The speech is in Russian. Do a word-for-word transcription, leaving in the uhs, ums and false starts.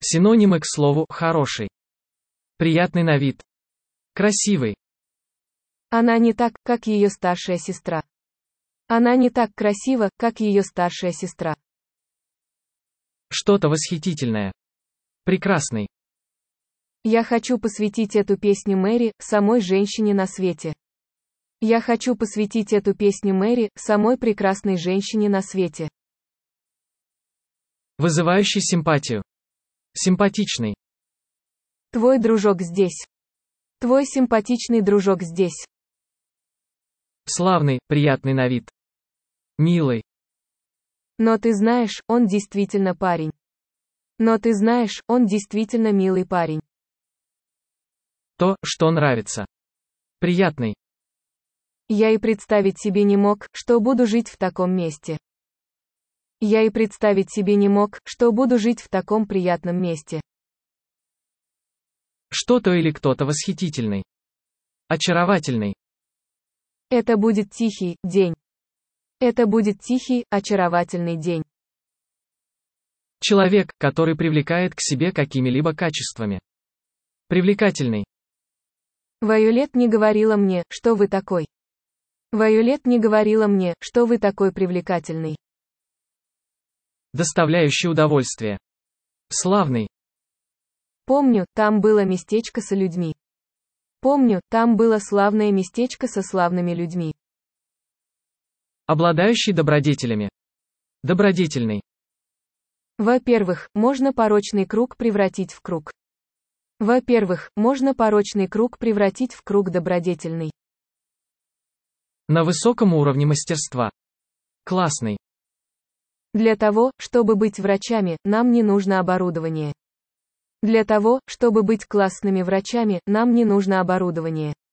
Синонимы к слову «хороший». Приятный на вид. Красивый. Она не так, как ее старшая сестра. Она не так красива, как ее старшая сестра. Что-то восхитительное. Прекрасный. Я хочу посвятить эту песню Мэри, самой женщине на свете. Я хочу посвятить эту песню Мэри, самой прекрасной женщине на свете. Вызывающий симпатию. Симпатичный. Твой дружок здесь. Твой симпатичный дружок здесь. Славный, приятный на вид. Милый. Но ты знаешь, он действительно парень. Но ты знаешь, он действительно милый парень. То, что нравится. Приятный. Я и представить себе не мог, что буду жить в таком месте. Я и представить себе не мог, что буду жить в таком приятном месте. Что-то или кто-то восхитительный. Очаровательный. Это будет тихий день. Это будет тихий, очаровательный день. Человек, который привлекает к себе какими-либо качествами. Привлекательный. Вайолет не говорила мне, что вы такой. Вайолет не говорила мне, что вы такой привлекательный. Доставляющий удовольствие. Славный. Помню, там было местечко со людьми. Помню, там было славное местечко со славными людьми. Обладающий добродетелями. Добродетельный. Во-первых, можно порочный круг превратить в круг. Во-первых, можно порочный круг превратить в круг добродетельный. На высоком уровне мастерства. Классный. Для того, чтобы быть врачами, нам не нужно оборудование. Для того, чтобы быть классными врачами, нам не нужно оборудование.